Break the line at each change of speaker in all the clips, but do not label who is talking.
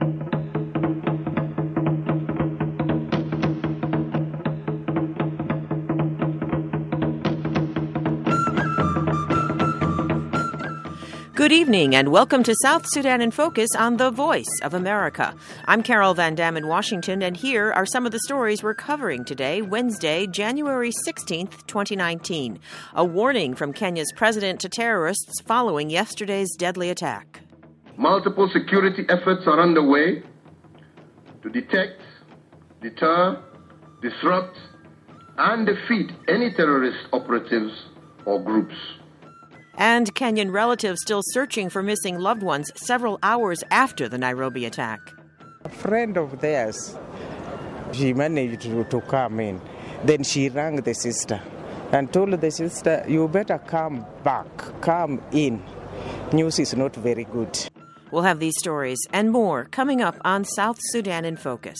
Good evening and welcome to South Sudan in Focus on The Voice of America. I'm Carol Van Dam in Washington, and here are some of the stories we're covering today, Wednesday, January 16th, 2019. A warning from Kenya's president to terrorists following yesterday's deadly attack.
Multiple security efforts are underway to detect, deter, disrupt, and defeat any terrorist operatives or groups.
And Kenyan relatives still searching for missing loved ones several hours after the Nairobi attack.
A friend of theirs, she managed to come in. Then she rang the sister and told the sister, you better come back, come in. News is not very good.
We'll have these stories and more coming up on South Sudan in Focus.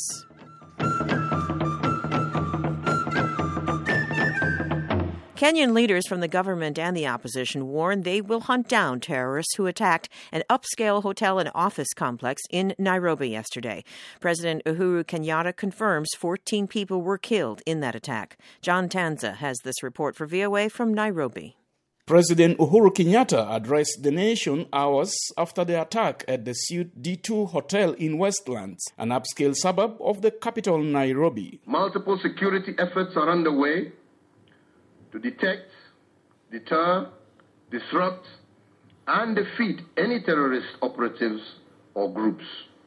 Kenyan leaders from the government and the opposition warn they will hunt down terrorists who attacked an upscale hotel and office complex in Nairobi yesterday. President Uhuru Kenyatta confirms 14 people were killed in that attack. John Tanza has this report for VOA from Nairobi.
President Uhuru Kenyatta addressed the nation hours after the attack at the Suite D2 Hotel in Westlands, an upscale suburb of the capital Nairobi.
Multiple security efforts are underway to detect, deter, disrupt, and defeat any terrorist operatives or groups.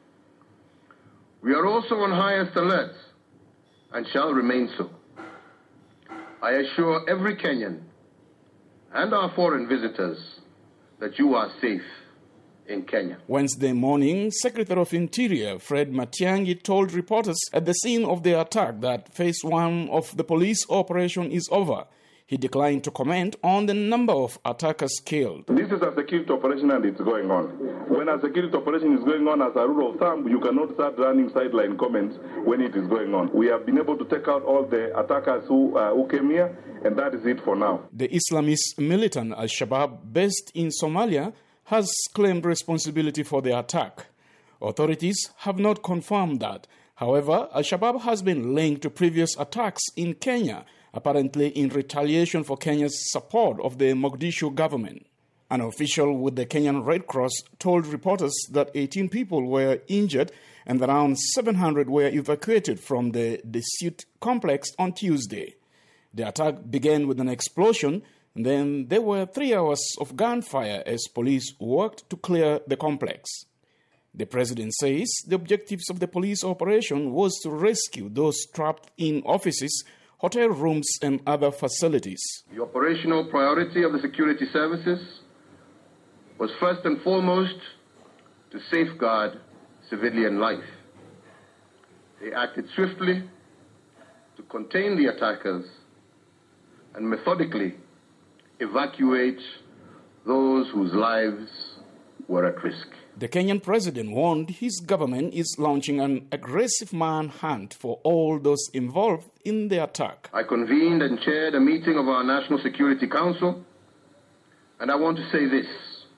We are also on highest alert and shall remain so. I assure every Kenyan and our foreign visitors that you are safe in Kenya.
Wednesday morning, Secretary of Interior Fred Matiang'i told reporters at the scene of the attack that phase one of the police operation is over. He declined to comment on the number of attackers killed.
This is a security operation and it's going on. When a security operation is going on, as a rule of thumb, you cannot start running sideline comments when it is going on. We have been able to take out all the attackers who came here, and that is it for now.
The Islamist militant Al-Shabaab, based in Somalia, has claimed responsibility for the attack. Authorities have not confirmed that. However, Al-Shabaab has been linked to previous attacks in Kenya, apparently in retaliation for Kenya's support of the Mogadishu government. An official with the Kenyan Red Cross told reporters that 18 people were injured and around 700 were evacuated from the Suite complex on Tuesday. The attack began with an explosion, and then there were 3 hours of gunfire as police worked to clear the complex. The president says the objectives of the police operation was to rescue those trapped in offices, hotel rooms, and other facilities.
The operational priority of the security services was first and foremost to safeguard civilian life. They acted swiftly to contain the attackers and methodically evacuate those whose lives were at risk.
The Kenyan president warned his government is launching an aggressive manhunt for all those involved in the attack.
I convened and chaired a meeting of our National Security Council, and I want to say this.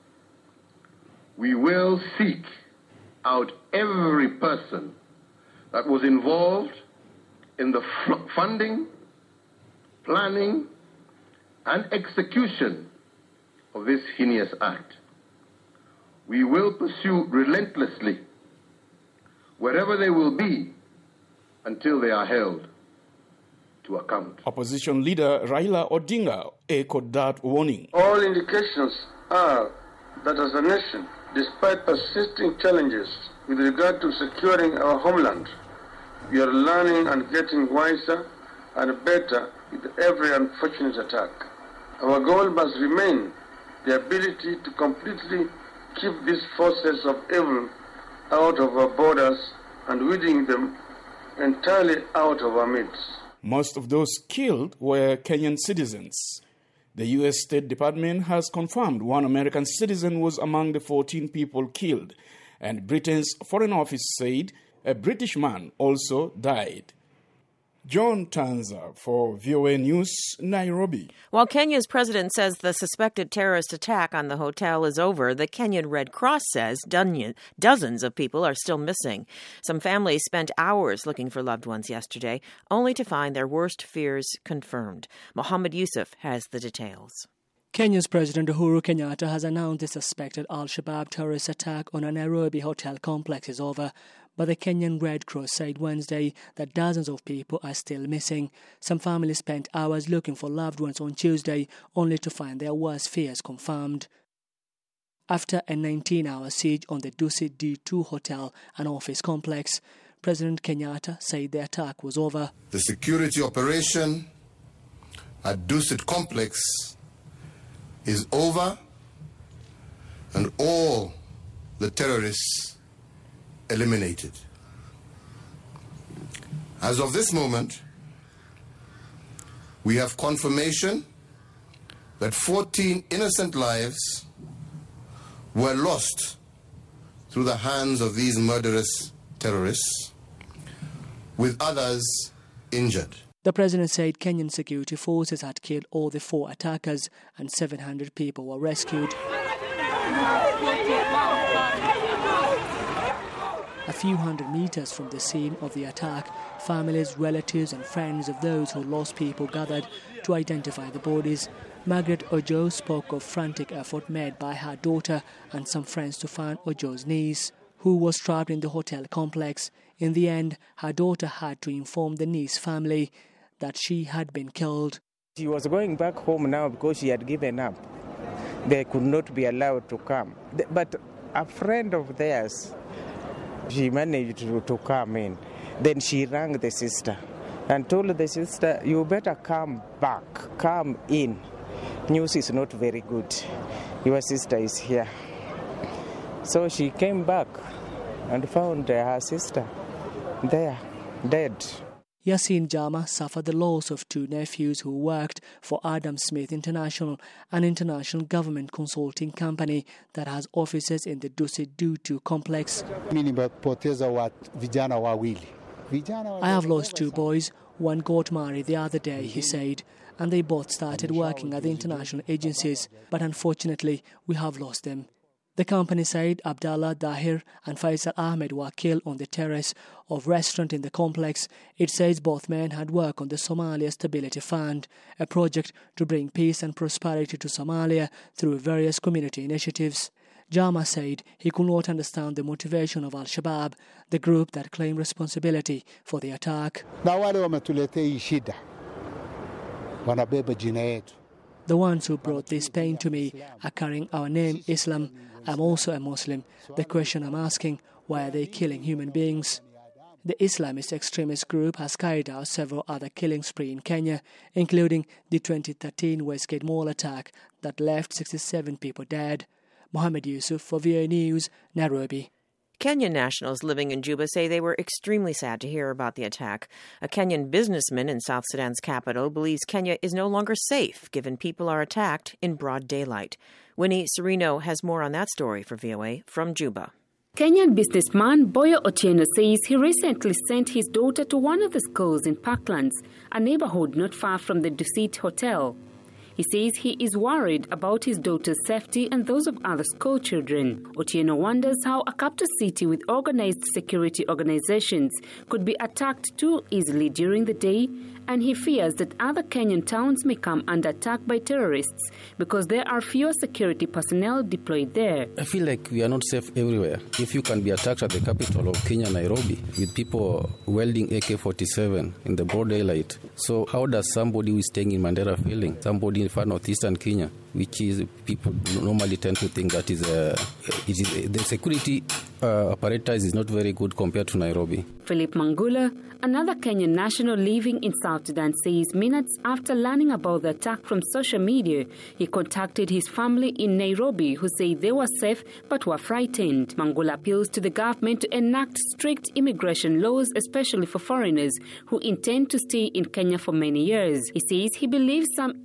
We will seek out every person that was involved in the funding, planning, and execution of this heinous act. We will pursue relentlessly wherever they will be until they are held to account.
Opposition leader Raila Odinga echoed that warning.
All indications are that as a nation, despite persisting challenges with regard to securing our homeland, we are learning and getting wiser and better with every unfortunate attack. Our goal must remain the ability to completely keep these forces of evil out of our borders and weeding them entirely out of our midst.
Most of those killed were Kenyan citizens. The U.S. State Department has confirmed one American citizen was among the 14 people killed, and Britain's Foreign Office said a British man also died. John Tanza for VOA News, Nairobi.
While Kenya's president says the suspected terrorist attack on the hotel is over, the Kenyan Red Cross says dozens of people are still missing. Some families spent hours looking for loved ones yesterday, only to find their worst fears confirmed. Mohammed Yusuf has the details.
Kenya's President Uhuru Kenyatta has announced the suspected Al-Shabaab terrorist attack on a Nairobi hotel complex is over. But the Kenyan Red Cross said Wednesday that dozens of people are still missing. Some families spent hours looking for loved ones on Tuesday, only to find their worst fears confirmed. After a 19-hour siege on the Dusit D2 hotel and office complex, President Kenyatta said the attack was over.
The security operation at Dusit complex is over, and all the terrorists eliminated. As of this moment, we have confirmation that 14 innocent lives were lost through the hands of these murderous terrorists, with others injured.
The president said Kenyan security forces had killed all the 4 attackers and 700 people were rescued. A few hundred meters from the scene of the attack, families, relatives and friends of those who lost people gathered to identify the bodies. Margaret Ojo spoke of frantic effort made by her daughter and some friends to find Ojo's niece, who was trapped in the hotel complex. In the end, her daughter had to inform the niece's family that she had been killed.
She was going back home now because she had given up. They could not be allowed to come. But a friend of theirs, she managed to come in. Then she rang the sister and told the sister, you better come back, come in. News is not very good. Your sister is here. So she came back and found her sister there, dead.
Yasin Jama suffered the loss of 2 nephews who worked for Adam Smith International, an international government consulting company that has offices in the Dusit D2 complex. I have lost 2 boys. One got married the other day, he said, and they both started working at the international agencies, but unfortunately we have lost them. The company said Abdallah Dahir and Faisal Ahmed were killed on the terrace of a restaurant in the complex. It says both men had worked on the Somalia Stability Fund, a project to bring peace and prosperity to Somalia through various community initiatives. Jama said he could not understand the motivation of Al-Shabaab, the group that claimed responsibility for the attack. The ones who brought this pain to me are carrying our name, Islam. I'm also a Muslim. The question I'm asking, why are they killing human beings? The Islamist extremist group has carried out several other killing sprees in Kenya, including the 2013 Westgate Mall attack that left 67 people dead. Mohammed Yusuf for VOA News, Nairobi.
Kenyan nationals living in Juba say they were extremely sad to hear about the attack. A Kenyan businessman in South Sudan's capital believes Kenya is no longer safe, given people are attacked in broad daylight. Winnie Serino has more on that story for VOA from Juba.
Kenyan businessman Boyo Otieno says he recently sent his daughter to one of the schools in Parklands, a neighborhood not far from the Dusit Hotel. He says he is worried about his daughter's safety and those of other school children. Otieno wonders how a capital city with organized security organizations could be attacked too easily during the day, and he fears that other Kenyan towns may come under attack by terrorists because there are fewer security personnel deployed there.
I feel like we are not safe everywhere. If you can be attacked at the capital of Kenya, Nairobi, with people wielding AK-47 in the broad daylight, so how does somebody who is staying in Mandera feeling? Somebody in far northeastern Kenya, which is people normally tend to think that the security apparatus is not very good compared to Nairobi.
Philip Mangula, another Kenyan national living in South Sudan, says minutes after learning about the attack from social media, he contacted his family in Nairobi who say they were safe but were frightened. Mangula appeals to the government to enact strict immigration laws, especially for foreigners who intend to stay in Kenya for many years. He says he believes some immigrants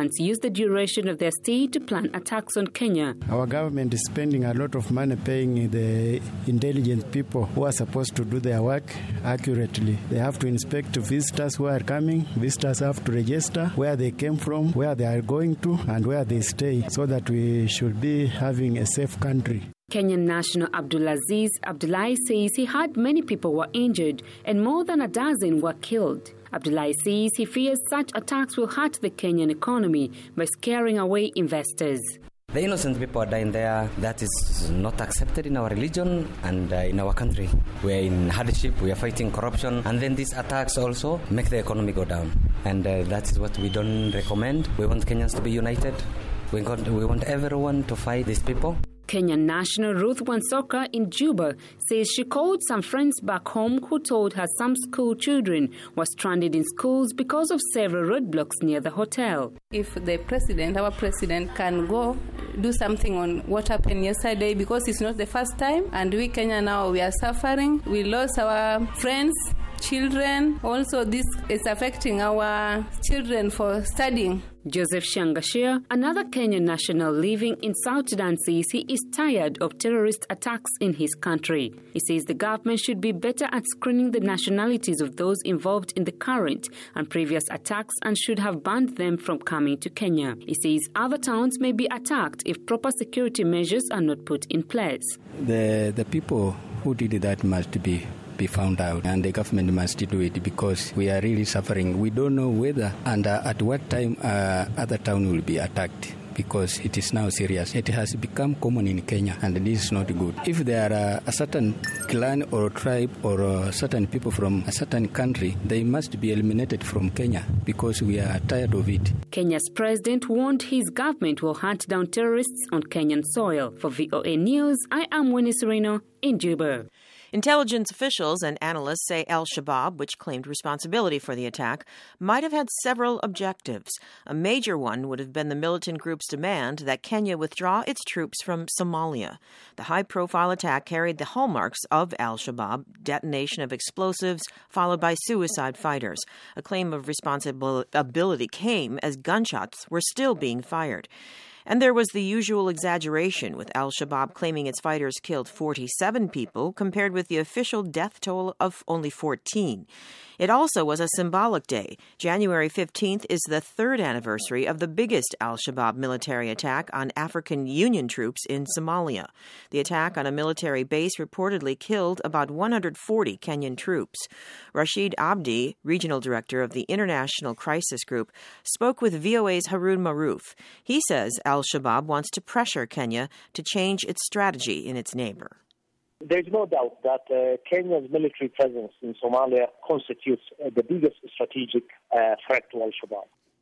militants use the duration of their stay to plan attacks on Kenya.
Our government is spending a lot of money paying the intelligent people who are supposed to do their work accurately. They have to inspect visitors who are coming. Visitors have to register where they came from, where they are going to, and where they stay, so that we should be having a safe country.
Kenyan national Abdulaziz Abdullahi says he heard many people were injured and more than a dozen were killed. Abdullahi says he fears such attacks will hurt the Kenyan economy by scaring away investors.
The innocent people are dying there. That is not accepted in our religion and in our country. We are in hardship, we are fighting corruption, and then these attacks also make the economy go down. And that is what we don't recommend. We want Kenyans to be united. We want everyone to fight these people.
Kenyan national Ruth Wansoka in Juba says she called some friends back home who told her some school children were stranded in schools because of several roadblocks near the hotel.
If the president, our president, can go do something on what happened yesterday, because it's not the first time, and we Kenya now, we are suffering. We lost our friends, children. Also, this is affecting our children for studying.
Joseph Shangashia, another Kenyan national living in South Sudan, says he is tired of terrorist attacks in his country. He says the government should be better at screening the nationalities of those involved in the current and previous attacks and should have banned them from coming to Kenya. He says other towns may be attacked if proper security measures are not put in place.
The people who did that must be found out, and the government must do it, because we are really suffering. We don't know whether and at what time other town will be attacked, because it is now serious. It has become common in Kenya, and this is not good. If there are a certain clan or tribe or certain people from a certain country, they must be eliminated from Kenya, because we are tired of it.
Kenya's president warned his government will hunt down terrorists on Kenyan soil. For VOA News, I am Winnie Sereno in Juba.
Intelligence officials and analysts say al-Shabaab, which claimed responsibility for the attack, might have had several objectives. A major one would have been the militant group's demand that Kenya withdraw its troops from Somalia. The high-profile attack carried the hallmarks of al-Shabaab, detonation of explosives, followed by suicide fighters. A claim of responsibility came as gunshots were still being fired. And there was the usual exaggeration, with al-Shabaab claiming its fighters killed 47 people, compared with the official death toll of only 14. It also was a symbolic day. January 15th is the third anniversary of the biggest al-Shabaab military attack on African Union troops in Somalia. The attack on a military base reportedly killed about 140 Kenyan troops. Rashid Abdi, regional director of the International Crisis Group, spoke with VOA's Harun Maruf. He says al-Shabaab wants to pressure Kenya to change its strategy in its neighbor.
There's no doubt that Kenya's military presence in Somalia constitutes the biggest strategic threat to al-Shabaab.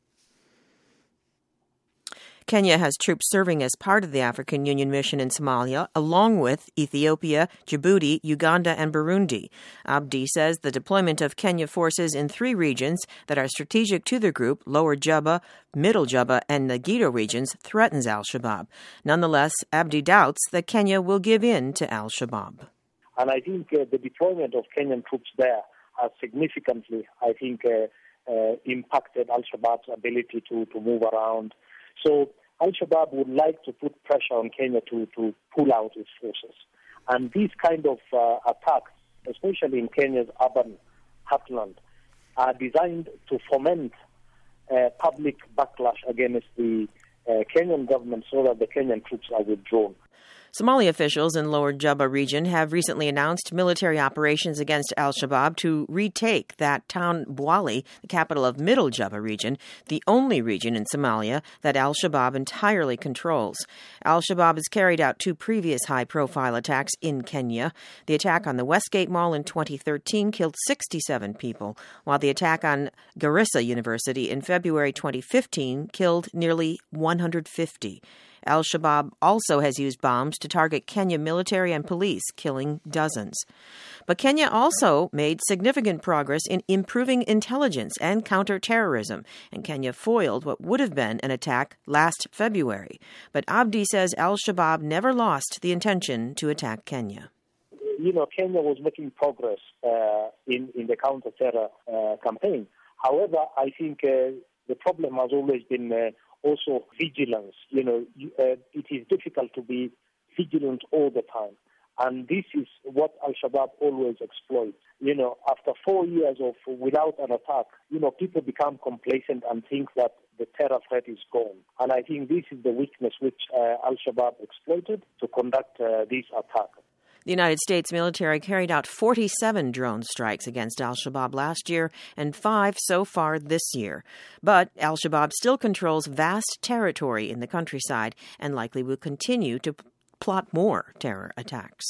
Kenya has troops serving as part of the African Union mission in Somalia, along with Ethiopia, Djibouti, Uganda, and Burundi. Abdi says the deployment of Kenya forces in 3 regions that are strategic to the group, Lower Juba, Middle Juba, and the Gedo regions, threatens al-Shabaab. Nonetheless, Abdi doubts that Kenya will give in to al-Shabaab.
And I think the deployment of Kenyan troops there has significantly, impacted al-Shabaab's ability to move around. So al-Shabaab would like to put pressure on Kenya to pull out its forces. And these kind of attacks, especially in Kenya's urban heartland, are designed to foment public backlash against the Kenyan government so that the Kenyan troops are withdrawn.
Somali officials in Lower Juba region have recently announced military operations against al-Shabaab to retake that town Bwali, the capital of Middle Juba region, the only region in Somalia that al-Shabaab entirely controls. Al-Shabaab has carried out 2 previous high-profile attacks in Kenya. The attack on the Westgate Mall in 2013 killed 67 people, while the attack on Garissa University in February 2015 killed nearly 150. Al-Shabaab also has used bombs to target Kenya military and police, killing dozens. But Kenya also made significant progress in improving intelligence and counterterrorism, and Kenya foiled what would have been an attack last February. But Abdi says Al-Shabaab never lost the intention to attack Kenya.
Kenya was making progress in the counter-terror campaign. However, I think the problem has always been also vigilance. It is difficult to be vigilant all the time. And this is what Al-Shabaab always exploits. After 4 years of without an attack, people become complacent and think that the terror threat is gone. And I think this is the weakness which Al-Shabaab exploited to conduct this attack.
The United States military carried out 47 drone strikes against al-Shabaab last year and 5 so far this year. But al-Shabaab still controls vast territory in the countryside and likely will continue to plot more terror attacks.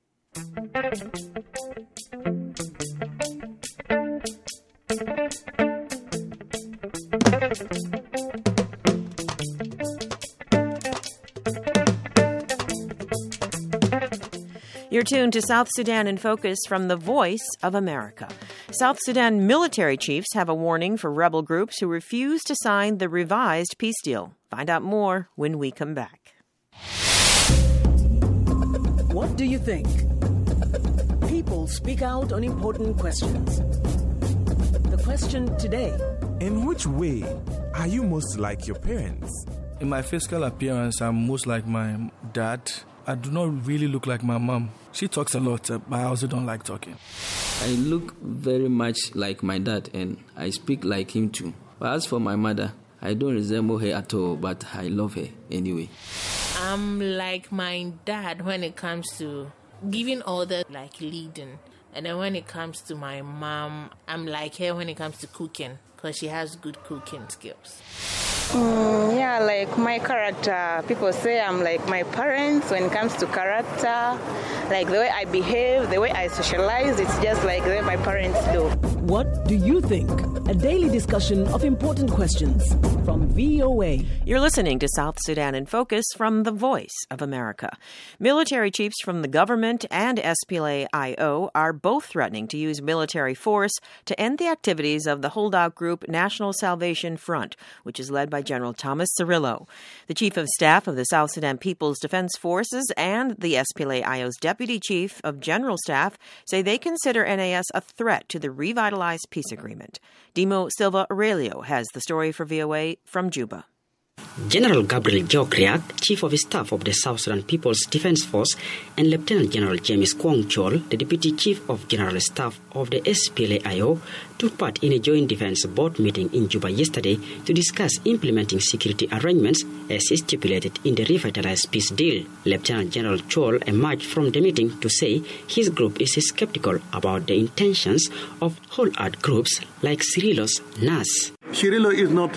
You're tuned to South Sudan in Focus from the Voice of America. South Sudan military chiefs have a warning for rebel groups who refuse to sign the revised peace deal. Find out more when we come back.
What do you think? People speak out on important questions. The question today:
in which way are you most like your parents?
In my physical appearance, I'm most like my dad. I do not really look like my mom. She talks a lot, but I also don't like talking.
I look very much like my dad, and I speak like him too. But as for my mother, I don't resemble her at all, but I love her anyway.
I'm like my dad when it comes to giving orders, like leading. And then when it comes to my mom, I'm like her when it comes to cooking, because she has good cooking skills.
Like my character. People say I'm like my parents when it comes to character. Like the way I behave, the way I socialize, it's just like the way my parents do.
What do you think? A daily discussion of important questions from VOA.
You're listening to South Sudan in Focus from the Voice of America. Military chiefs from the government and SPLA-IO are both threatening to use military force to end the activities of the holdout group National Salvation Front, which is led by General Thomas Cirillo. The Chief of Staff of the South Sudan People's Defense Forces and the SPLA-IO's Deputy Chief of General Staff say they consider NAS a threat to the revitalized peace agreement. Dimo Silva Aurelio has the story for VOA from Juba.
General Gabriel Jokriak, Chief of Staff of the South Sudan People's Defense Force, and Lieutenant General James Kwong Chol, the Deputy Chief of General Staff of the SPLA-IO, took part in a joint defense board meeting in Juba yesterday to discuss implementing security arrangements as stipulated in the revitalized peace deal. Lieutenant General Chol emerged from the meeting to say his group is skeptical about the intentions of holdout groups like Cirillo's NAS.
Cirillo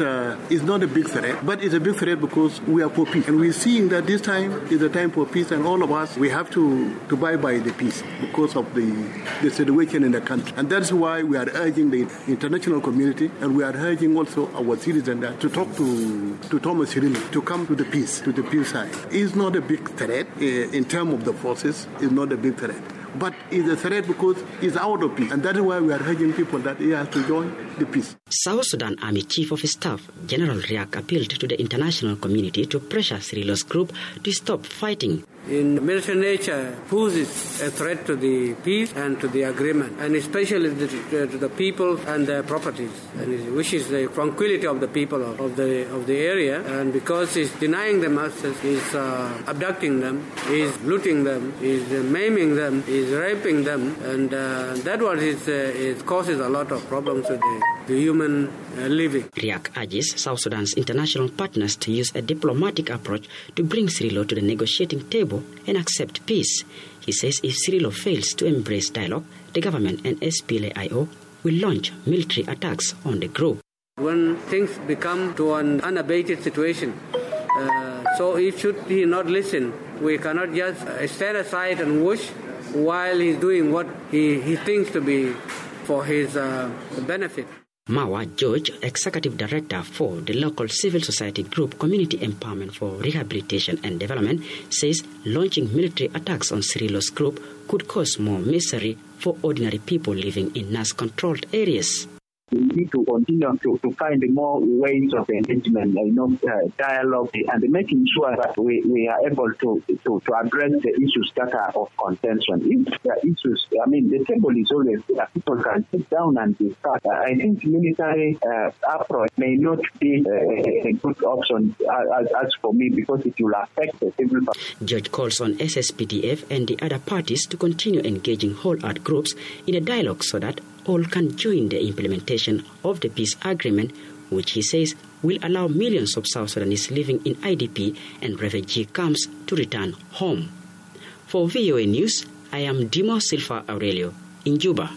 is not a big threat, but it's a big threat because we are for peace. And we're seeing that this time is a time for peace, and all of us, we have to abide by the peace because of the situation in the country. And that's why we are urging the international community, and we are urging also our citizens to talk to Thomas Cirillo, to come to the peace side. It's not a big threat in terms of the forces, it's not a big threat. But it's a threat because it's out of peace. And that is why we are urging people that they have to join the peace.
South Sudan Army Chief of Staff General Riak appealed to the international community to pressure Cirillo's group to stop fighting.
In military nature poses a threat to the peace and to the agreement, and especially to the people and their properties, and which is the tranquility of the people of the area. And because it's denying them access, is abducting them, is looting them, is maiming them, is raping them, and that what it causes a lot of problems with the human living.
Riak urges South Sudan's international partners to use a diplomatic approach to bring Cirillo to the negotiating table and accept peace. He says if Cirillo fails to embrace dialogue, the government and SPLA-IO will launch military attacks on the group.
When things become to an unabated situation, so if should he not listen, we cannot just stand aside and watch while he's doing what he thinks to be for his benefit.
Mawa George, Executive Director for the local civil society group Community Empowerment for Rehabilitation and Development, says launching military attacks on Cirillo's group could cause more misery for ordinary people living in NAS-controlled areas.
We need to continue to find more ways of engagement, dialogue, and making sure that we are able to address the issues that are of contention. If the issues, the table is always there. People can sit down and discuss. I think military approach may not be a good option as for me, because it will affect the civil.
Judge calls on SSPDF and the other parties to continue engaging whole earth groups in a dialogue so that all can join the implementation of the peace agreement, which he says will allow millions of South Sudanese living in IDP and refugee camps to return home. For VOA News, I am Dimo Silva Aurelio in Juba.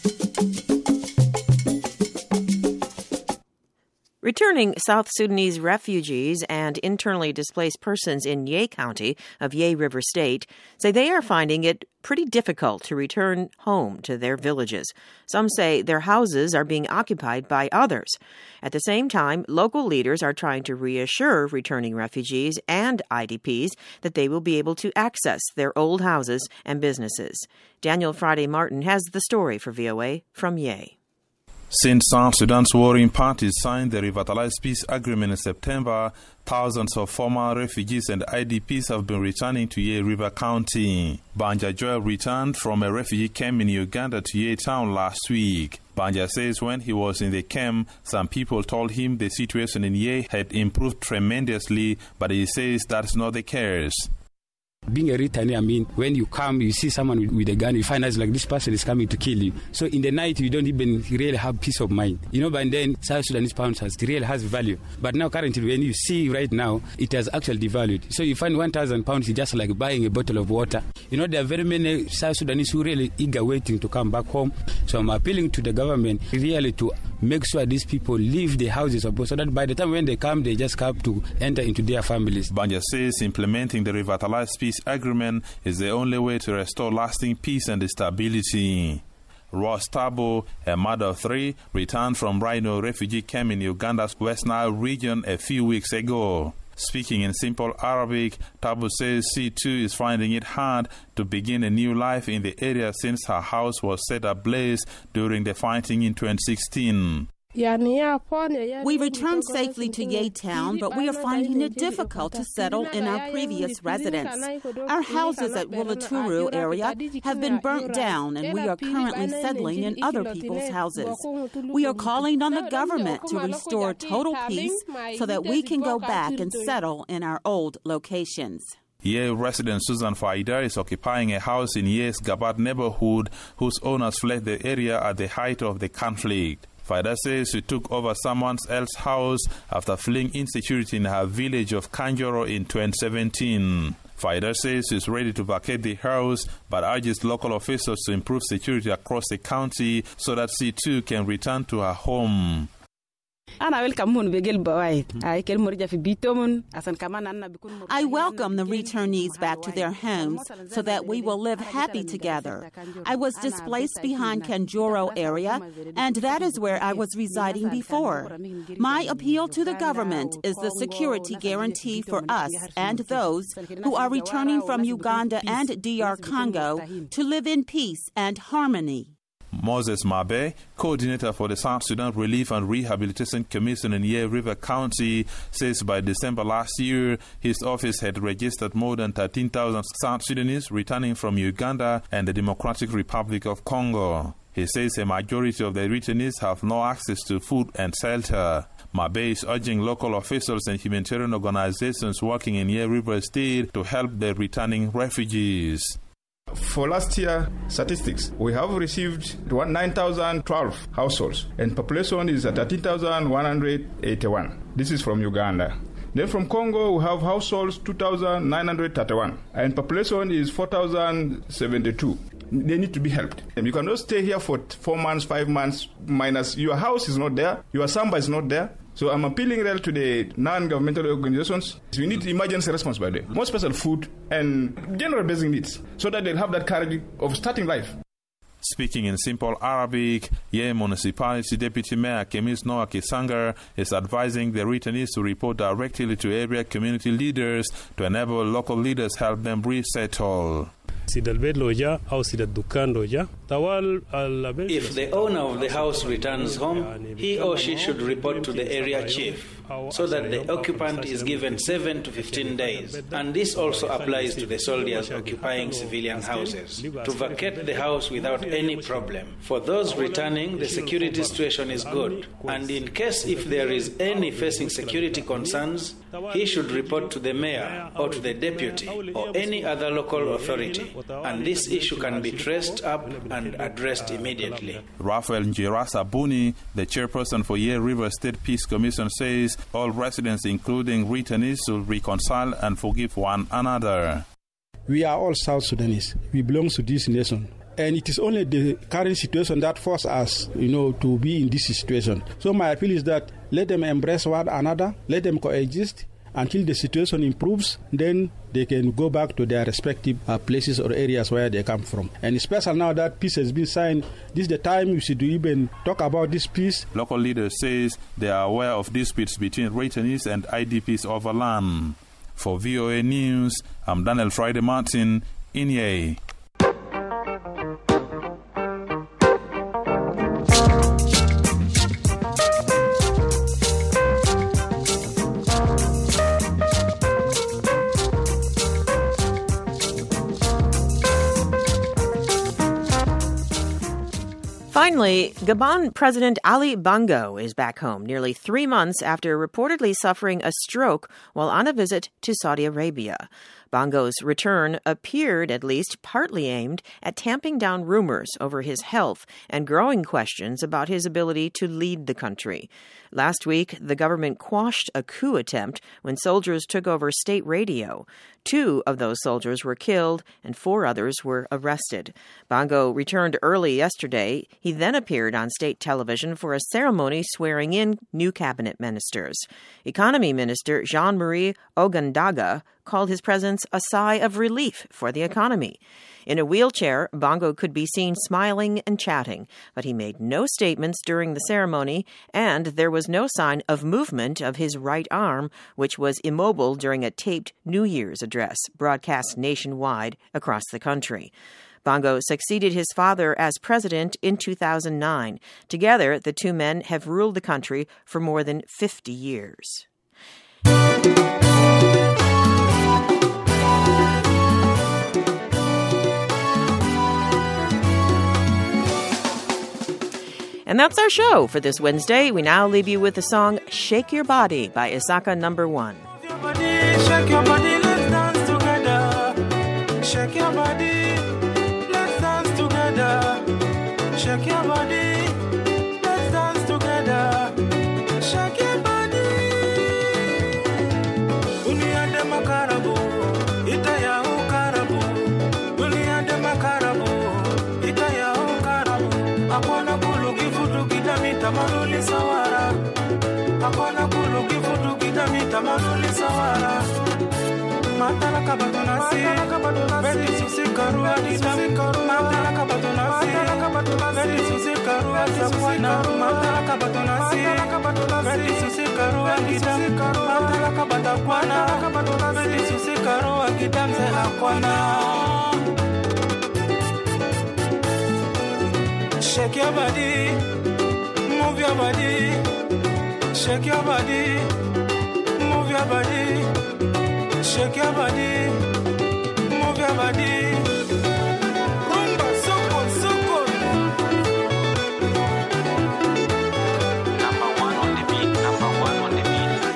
Returning South Sudanese refugees and internally displaced persons in Yei County of Yei River State say they are finding it pretty difficult to return home to their villages. Some say their houses are being occupied by others. At the same time, local leaders are trying to reassure returning refugees and IDPs that they will be able to access their old houses and businesses. Daniel Friday Martin has the story for VOA from Yei.
Since South Sudan's warring parties signed the revitalized peace agreement in September, thousands of former refugees and IDPs have been returning to Yei River County. Banja Joel returned from a refugee camp in Uganda to Yei Town last week. Banja says when he was in the camp, some people told him the situation in Yei had improved tremendously, but he says that's not the case.
Being a returnee, when you come, you see someone with a gun, you find out like this person is coming to kill you. So in the night, you don't even really have peace of mind. But then South Sudanese pounds really has value. But now currently, when you see right now, it has actually devalued. So you find 1,000 pounds is just like buying a bottle of water. There are very many South Sudanese who really eager waiting to come back home. So I'm appealing to the government really to make sure these people leave the houses so that by the time when they come, they just have to enter into their families.
Banja says implementing the revitalized peace agreement is the only way to restore lasting peace and stability. Ross Tabo, a mother of 3, returned from Rhino refugee camp in Uganda's West Nile region a few weeks ago. Speaking in simple Arabic, Tabo says C2 is finding it hard to begin a new life in the area since her house was set ablaze during the fighting in 2016.
We returned safely to Yei Town, but we are finding it difficult to settle in our previous residence. Our houses at Wulaturu area have been burnt down, and we are currently settling in other people's houses. We are calling on the government to restore total peace so that we can go back and settle in our old locations.
Yei resident Susan Faida is occupying a house in Yei's Gabat neighborhood, whose owners fled the area at the height of the conflict. Faida says she took over someone else's house after fleeing insecurity in her village of Kanjoro in 2017. Faida says she's ready to vacate the house, but urges local officials to improve security across the county so that she too can return to her home.
I welcome the returnees back to their homes so that we will live happy together. I was displaced behind Kanjoro area, and that is where I was residing before. My appeal to the government is the security guarantee for us and those who are returning from Uganda and DR Congo to live in peace and harmony.
Moses Mabe, coordinator for the South Sudan Relief and Rehabilitation Commission in Yei River County, says by December last year, his office had registered more than 13,000 South Sudanese returning from Uganda and the Democratic Republic of Congo. He says a majority of the returnees have no access to food and shelter. Mabe is urging local officials and humanitarian organizations working in Yei River State to help the returning refugees.
For last year statistics, we have received 9,012 households, and population is at 13,181. This is from Uganda. Then from Congo, we have households 2,931, and population is 4,072. They need to be helped. And you cannot stay here for 4 months, 5 months, minus your house is not there, your samba is not there. So I'm appealing to the non-governmental organizations. We need emergency response by them, more special food and general basic needs, so that they'll have that courage of starting life.
Speaking in simple Arabic, Yei Municipality Deputy Mayor Kemis Noah Kisanger is advising the returnees to report directly to area community leaders to enable local leaders help them resettle.
If
the owner of the house returns home, he or she should report to the area chief, so that the occupant is given 7 to 15 days. And this also applies to the soldiers occupying civilian houses, to vacate the house without any problem. For those returning, the security situation is good. And in case if there is any facing security concerns, he should report to the mayor or to the deputy or any other local authority. And this issue can be traced up and addressed immediately.
Raphael Njirasa Buni, the chairperson for Yei River State Peace Commission, says all residents, including returnees, should reconcile and forgive one another.
We are all South Sudanese. We belong to this nation. And it is only the current situation that forces us, to be in this situation. So my appeal is that let them embrace one another, let them coexist until the situation improves, then they can go back to their respective places or areas where they come from. And especially now that peace has been signed, this is the time we should even talk about this peace.
Local leaders say they are aware of disputes between returnees and IDPs over land. For VOA News, I'm Daniel Friday Martin in Yei.
Finally, Gabon President Ali Bongo is back home nearly 3 months after reportedly suffering a stroke while on a visit to Saudi Arabia. Bongo's return appeared at least partly aimed at tamping down rumors over his health and growing questions about his ability to lead the country. Last week, the government quashed a coup attempt when soldiers took over state radio. 2 of those soldiers were killed and 4 others were arrested. Bongo returned early yesterday. He then appeared on state television for a ceremony swearing in new cabinet ministers. Economy Minister Jean-Marie Ogandaga called his presence a sigh of relief for the economy. In a wheelchair, Bongo could be seen smiling and chatting, but he made no statements during the ceremony, and there was no sign of movement of his right arm, which was immobile during a taped New Year's address broadcast nationwide across the country. Bongo succeeded his father as president in 2009. Together, the 2 men have ruled the country for more than 50 years. And that's our show for this Wednesday. We now leave you with the song Shake Your Body by Isaka No. 1.
Shake your body, let's dance together. Shake your body, let's dance together. Shake your body, let's dance together. Shake your body. Dunia de makarabu, itaya ukarabu. Dunia de makarabu, itaya ukarabu. Akona kulugi futu kitamita maruli sawara. Akona kulugi futu kitamita maruli sawara. Matala kabatonasi, beti susi karua kitam. Matala kabatonasi, beti susi karua kitam. Matala kabatonasi, beti susi karua kitam. Matala kabatakwana, beti susi karua kitam se akwana. Shake your body, move your body. Shake your body, move your body. Shake your body, move your body. Rumba, soko, soko. Number 1 on the beat, number 1 on the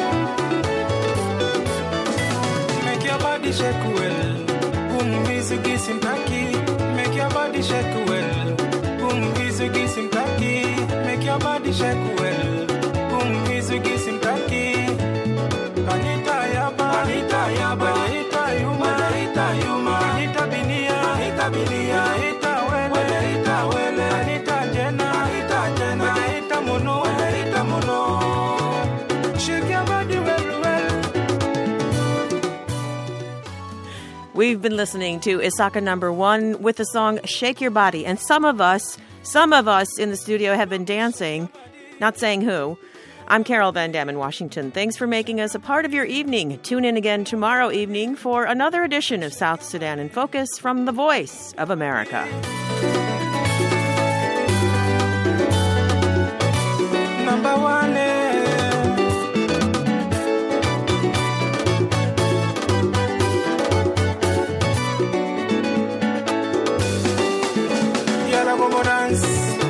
beat. Make your body shake well. Boom, vizugi simpaki. Make your body shake well. Boom, vizugi simpaki. Make your body shake well. Boom, vizugi simpaki. Anita yaba, Anita yaba, Anita yuma, Anita yuma, Anita binia, Anita binia, Anita wele, Anita wele, Anita jena, Anita jena, Anita mono, Anita mono. Shake your body well, well.
We've been listening to Isaka No. 1 with the song Shake Your Body, and some of us in the studio have been dancing, not saying who, I'm Carol Van Dam in Washington. Thanks for making us a part of your evening. Tune in again tomorrow evening for another edition of South Sudan in Focus from the Voice of America.
Number one. Yala como dance.